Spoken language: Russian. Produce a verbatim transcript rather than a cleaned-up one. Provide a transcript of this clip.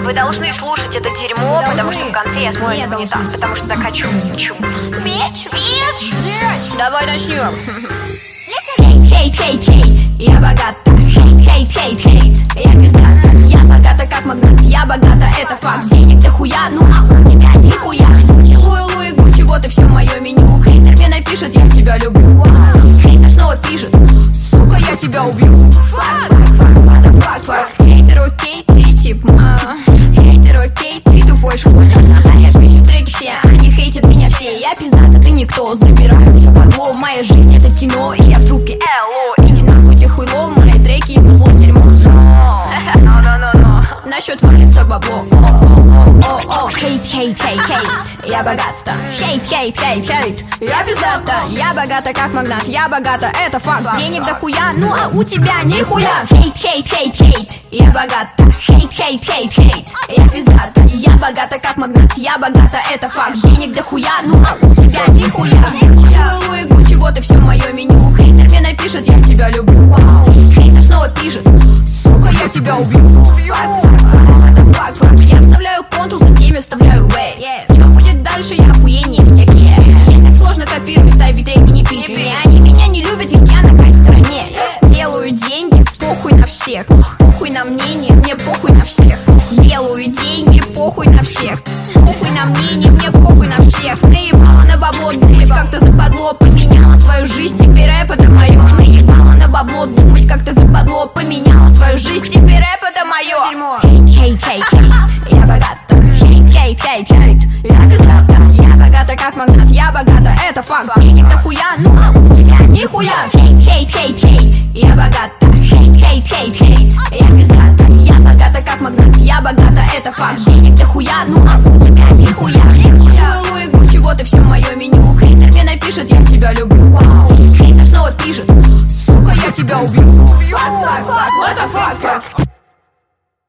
Вы должны слушать это дерьмо, Должны. потому что в конце я смою Не в унитаз, должны. потому что так хочу. Хочу. Меч? Меч! Давай начнем. Хейт, хейт, хейт, хейт, я богата. Хейт, хейт, хейт, хейт, я пиздата. Я богата как магнат, я богата, это факт. Денег дохуя, ну а у тебя нихуя. Гуччи, Луи, Луи, Гуччи, вот и все мое меню. Хейтер мне напишет, я тебя люблю. Хейтер снова пишет, сука, я тебя убью. Фак, фак, фак, фак, фак, фак. Хейтер, окей, ты тип, а. Хейтер, окей, ты тупой школьник. А я пишу треки все, они хейтят меня все. Я пиздата, ты никто, забираю все подло. Моя жизнь это кино, и я в трубке. Элло, иди нахуй, ты хуйло, мои треки, зло дерьмо. No, no, no, no. Насчет валится бабло. О-о-о, хейт, хейт, хейт, хейт, я богата. Хейт, хейт, хейт, хейт, я пиздата. Я богата как магнат, я богата, это факт. Денег дохуя, ну а у тебя нихуя. Хейт, хейт, хейт, хейт, я богата. Хейт, хейт, хейт, хейт, я пиздата. Я богата как магнат, я богата, это факт. Денег дохуя, ну а у тебя нихуя. Луи, Луи, Гуччи, вот и все мое меню. Хейтер мне напишет, я тебя люблю. Хейтер снова пишет, сука, я тебя убью. Фак, фак, я вставляю контур, затем я вставляю вэй. Что будет дальше, я охуение всякие. Я так сложно копирую, ставить треки не пищу. И они меня не любят, ведь я на какой стороне. Делаю деньги, похуй на всех. Похуй на мнение, мне похуй на всех. Делаю деньги, похуй на всех. Похуй на мнение, мне похуй на всех. Наебала на бабло, думать как-то западло. Поменяла свою жизнь, теперь рэп это моё. Наебала на бабло, думать как-то западло. Поменяла свою жизнь, теперь рэп это моё. Хейт, хейт, хейт, я богата. Хейт, хейт, хейт, хейт, я пиздата. Я богата как магнат, я богата, это факт. Денег дохуя, ну а у тебя нихуя. Хейт, хейт, хейт, хейт, я богата. Хейт, хейт, хейт, хейт, я пиздата. Я богата как магнат, я богата, это факт. Денег дохуя, ну а у тебя нихуя. Луи, Луи, Гуччи, вот и все мое меню. Хейтер мне напишет, я тебя люблю. Хейтер снова пишет, сука, я тебя убью. Фак, фак, фак, what the fuck.